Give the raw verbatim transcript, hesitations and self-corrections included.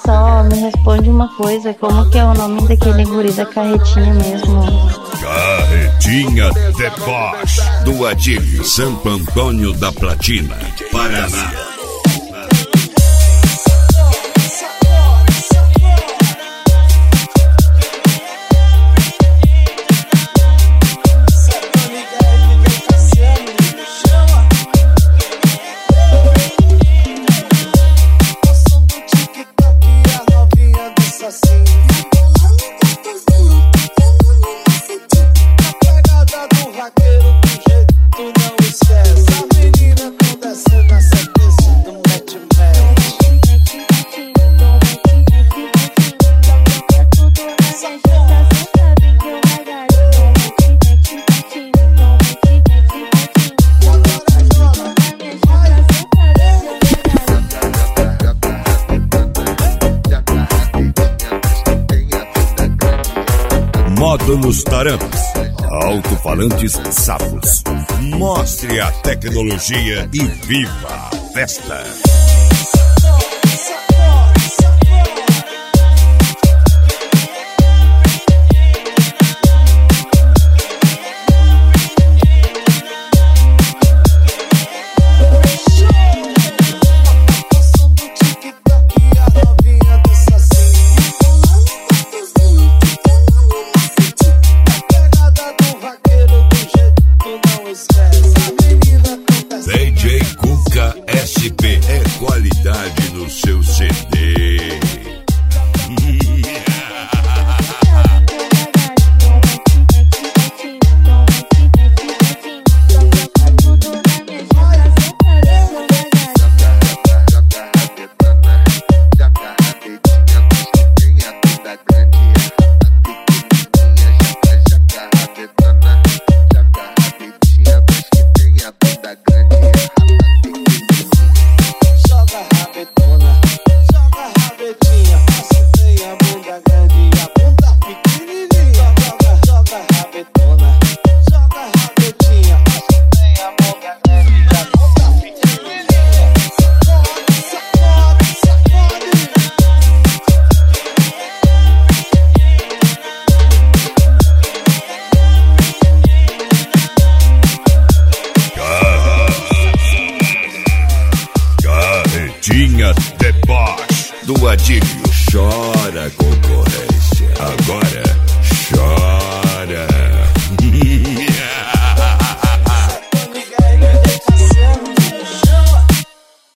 só, me responde uma coisa, como que é o nome daquele guri da carretinha mesmo? Carretinha Deboche, do Adílio, Santo Antônio da Platina, Paraná. Modo nos tarampos, alto-falantes sapos. Mostre a tecnologia e viva a festa.